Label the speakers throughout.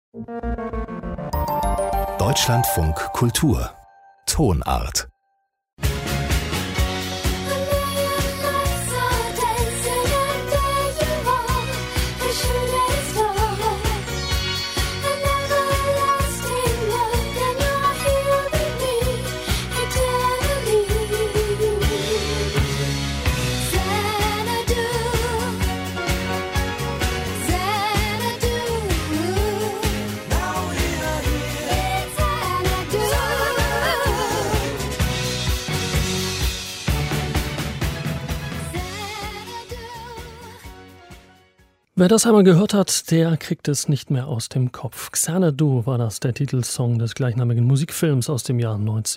Speaker 1: Deutschlandfunk Kultur Tonart.
Speaker 2: Wer das einmal gehört hat, der kriegt es nicht mehr aus dem Kopf. Xanadu war das, der Titelsong des gleichnamigen Musikfilms aus dem Jahr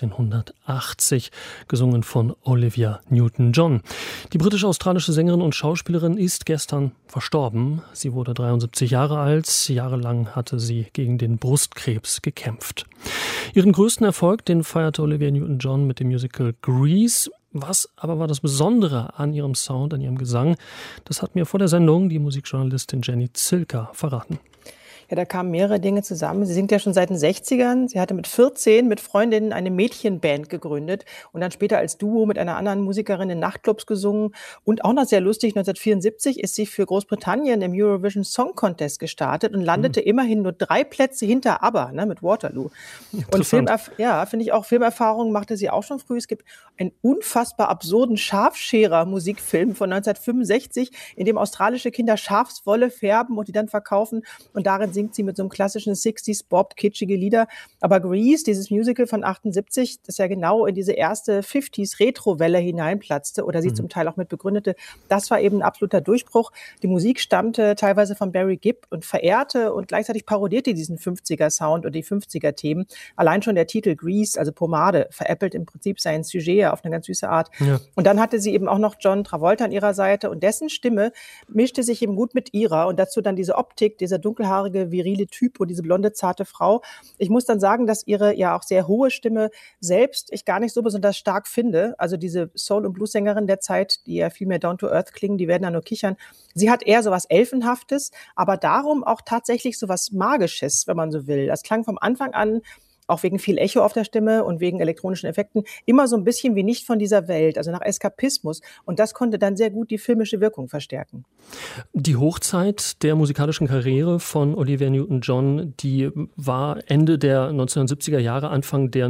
Speaker 2: 1980, gesungen von Olivia Newton-John. Die britisch-australische Sängerin und Schauspielerin ist gestern verstorben. Sie wurde 73 Jahre alt. Jahrelang hatte sie gegen den Brustkrebs gekämpft. Ihren größten Erfolg, den feierte Olivia Newton-John mit dem Musical Grease. Was aber war das Besondere an ihrem Sound, an ihrem Gesang? Das hat mir vor der Sendung die Musikjournalistin Jenny Zilker verraten.
Speaker 3: Ja, da kamen mehrere Dinge zusammen. Sie singt ja schon seit den 60ern. Sie hatte mit 14 mit Freundinnen eine Mädchenband gegründet und dann später als Duo mit einer anderen Musikerin in Nachtclubs gesungen. Und auch noch sehr lustig, 1974 ist sie für Großbritannien im Eurovision Song Contest gestartet und landete immerhin nur 3 Plätze hinter ABBA, mit Waterloo. Und finde ich auch, Filmerfahrung machte sie auch schon früh. Es gibt einen unfassbar absurden Schafscherer-Musikfilm von 1965, in dem australische Kinder Schafswolle färben und die dann verkaufen. Und darin singt sie mit so einem klassischen 60s Bob, kitschige Lieder. Aber Grease, dieses Musical von 78, das ja genau in diese erste 50s Retro-Welle hineinplatzte oder sie zum Teil auch mit begründete, das war eben ein absoluter Durchbruch. Die Musik stammte teilweise von Barry Gibb und verehrte und gleichzeitig parodierte diesen 50er-Sound und die 50er-Themen. Allein schon der Titel Grease, also Pomade, veräppelt im Prinzip sein Sujet auf eine ganz süße Art. Ja. Und dann hatte sie eben auch noch John Travolta an ihrer Seite und dessen Stimme mischte sich eben gut mit ihrer und dazu dann diese Optik, dieser dunkelhaarige, virile Typ und diese blonde, zarte Frau. Ich muss dann sagen, dass ihre ja auch sehr hohe Stimme selbst ich gar nicht so besonders stark finde. Also diese Soul- und Blues-Sängerin der Zeit, die ja viel mehr down to earth klingen, die werden da nur kichern. Sie hat eher so was Elfenhaftes, aber darum auch tatsächlich so was Magisches, wenn man so will. Das klang vom Anfang an, auch wegen viel Echo auf der Stimme und wegen elektronischen Effekten, immer so ein bisschen wie nicht von dieser Welt, also nach Eskapismus. Und das konnte dann sehr gut die filmische Wirkung verstärken.
Speaker 2: Die Hochzeit der musikalischen Karriere von Olivia Newton-John, die war Ende der 1970er Jahre, Anfang der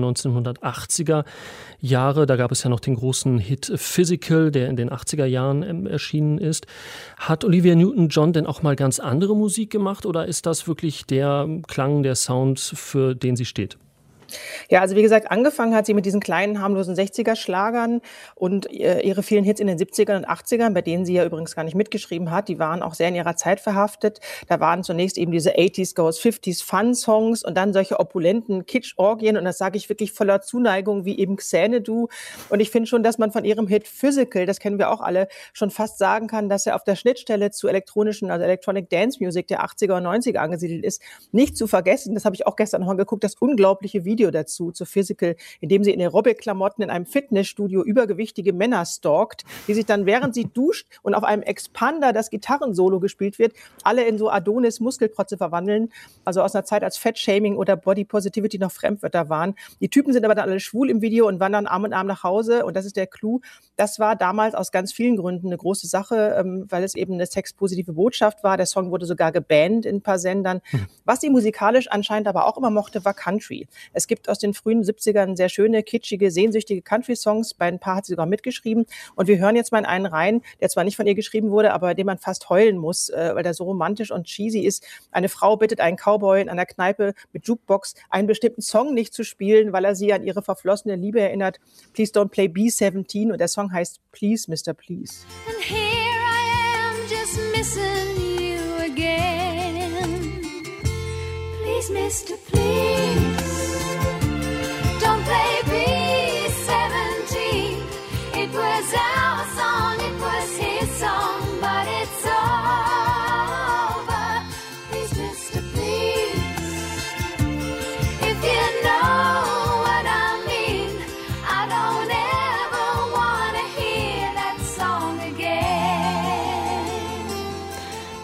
Speaker 2: 1980er Jahre. Da gab es ja noch den großen Hit Physical, der in den 80er Jahren erschienen ist. Hat Olivia Newton-John denn auch mal ganz andere Musik gemacht oder ist das wirklich der Klang, der Sound, für den sie steht?
Speaker 3: Ja, also wie gesagt, angefangen hat sie mit diesen kleinen, harmlosen 60er-Schlagern und ihre vielen Hits in den 70ern und 80ern, bei denen sie ja übrigens gar nicht mitgeschrieben hat, die waren auch sehr in ihrer Zeit verhaftet. Da waren zunächst eben diese 80s Goes 50s Fun-Songs und dann solche opulenten Kitsch-Orgien und das sage ich wirklich voller Zuneigung wie eben Xanadu. Und ich finde schon, dass man von ihrem Hit Physical, das kennen wir auch alle, schon fast sagen kann, dass er auf der Schnittstelle zu elektronischen, also Electronic Dance Music der 80er und 90er angesiedelt ist. Nicht zu vergessen, das habe ich auch gestern noch mal geguckt, das unglaubliche Video dazu, zu Physical, in dem sie in Aerobic-Klamotten in einem Fitnessstudio übergewichtige Männer stalkt, die sich dann, während sie duscht und auf einem Expander das Gitarrensolo gespielt wird, alle in so Adonis-Muskelprotze verwandeln, also aus einer Zeit, als Fat-Shaming oder Body Positivity noch Fremdwörter waren. Die Typen sind aber dann alle schwul im Video und wandern Arm in Arm nach Hause und das ist der Clou. Das war damals aus ganz vielen Gründen eine große Sache, weil es eben eine sexpositive Botschaft war. Der Song wurde sogar gebannt in ein paar Sendern. Was sie musikalisch anscheinend aber auch immer mochte, war Country. Es gibt aus den frühen 70ern sehr schöne, kitschige, sehnsüchtige Country-Songs. Bei ein paar hat sie sogar mitgeschrieben. Und wir hören jetzt mal in einen rein, der zwar nicht von ihr geschrieben wurde, aber bei dem man fast heulen muss, weil der so romantisch und cheesy ist. Eine Frau bittet einen Cowboy in einer Kneipe mit Jukebox, einen bestimmten Song nicht zu spielen, weil er sie an ihre verflossene Liebe erinnert. Please don't play B-17. Und der Song heißt Please, Mr. Please.
Speaker 4: And here I am just missing you again. Please, Mr. Please. Don't play B-17. It was our song, it was his song, but it's over. Please, Mr. Please. If you know what I mean, I don't ever wanna hear that song again.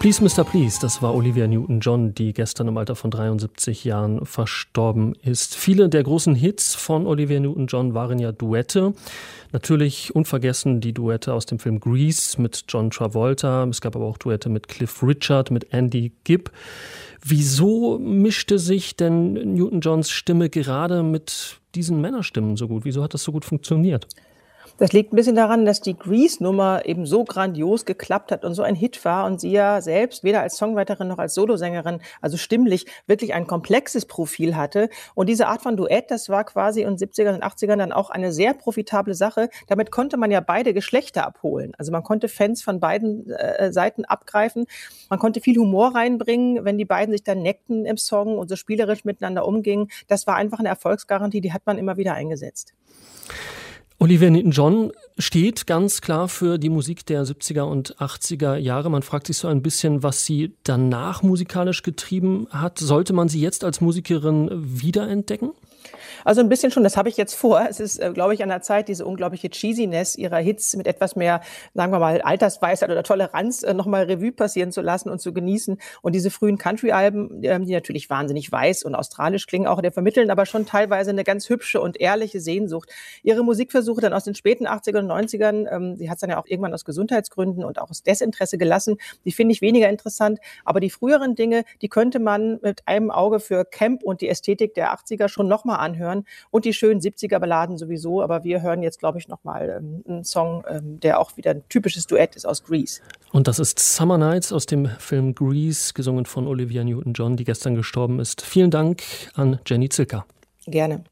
Speaker 2: Please Mr. Please, das war Olivia Newton-John, die gestern im Alter von 73 Jahren verstorben ist. Viele der großen Hits von Olivia Newton-John waren ja Duette. Natürlich unvergessen die Duette aus dem Film Grease mit John Travolta. Es gab aber auch Duette mit Cliff Richard, mit Andy Gibb. Wieso mischte sich denn Newton-Johns Stimme gerade mit diesen Männerstimmen so gut? Wieso hat das so gut funktioniert?
Speaker 3: Das liegt ein bisschen daran, dass die Grease-Nummer eben so grandios geklappt hat und so ein Hit war und sie ja selbst weder als Songwriterin noch als Solosängerin, also stimmlich, wirklich ein komplexes Profil hatte. Und diese Art von Duett, das war quasi in den 70ern und 80ern dann auch eine sehr profitable Sache. Damit konnte man ja beide Geschlechter abholen. Also man konnte Fans von beiden Seiten abgreifen. Man konnte viel Humor reinbringen, wenn die beiden sich dann neckten im Song und so spielerisch miteinander umgingen. Das war einfach eine Erfolgsgarantie, die hat man immer wieder eingesetzt.
Speaker 2: Olivia Newton-John steht ganz klar für die Musik der 70er und 80er Jahre. Man fragt sich so ein bisschen, was sie danach musikalisch getrieben hat. Sollte man sie jetzt als Musikerin wiederentdecken?
Speaker 3: Also ein bisschen schon, das habe ich jetzt vor. Es ist, glaube ich, an der Zeit, diese unglaubliche Cheesiness ihrer Hits mit etwas mehr, sagen wir mal, Altersweisheit oder Toleranz nochmal Revue passieren zu lassen und zu genießen. Und diese frühen Country-Alben, die natürlich wahnsinnig weiß und australisch klingen, auch der vermitteln aber schon teilweise eine ganz hübsche und ehrliche Sehnsucht. Ihre Musikversuche dann aus den späten 80ern und 90ern, sie hat es dann ja auch irgendwann aus Gesundheitsgründen und auch aus Desinteresse gelassen, die finde ich weniger interessant. Aber die früheren Dinge, die könnte man mit einem Auge für Camp und die Ästhetik der 80er schon nochmal anhören. Und die schönen 70er-Balladen sowieso. Aber wir hören jetzt, glaube ich, nochmal einen Song, der auch wieder ein typisches Duett ist aus Grease.
Speaker 2: Und das ist Summer Nights aus dem Film Grease, gesungen von Olivia Newton-John, die gestern gestorben ist. Vielen Dank an Jenny Zilker.
Speaker 3: Gerne.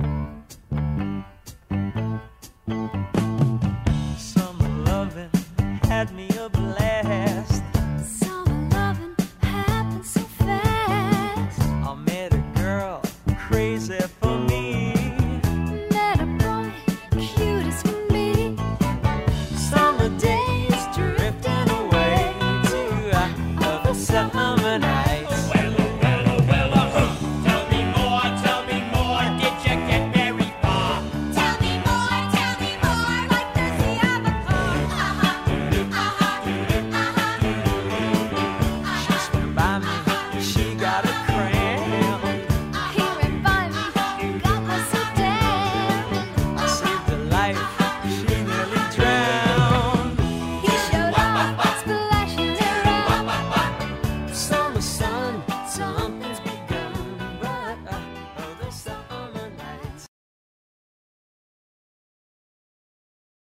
Speaker 5: Summer loving had me a blast.
Speaker 4: Summer loving happened so fast.
Speaker 5: I met a girl crazy for me.
Speaker 4: Met a boy cute as can be.
Speaker 5: Summer days drifting away to the summer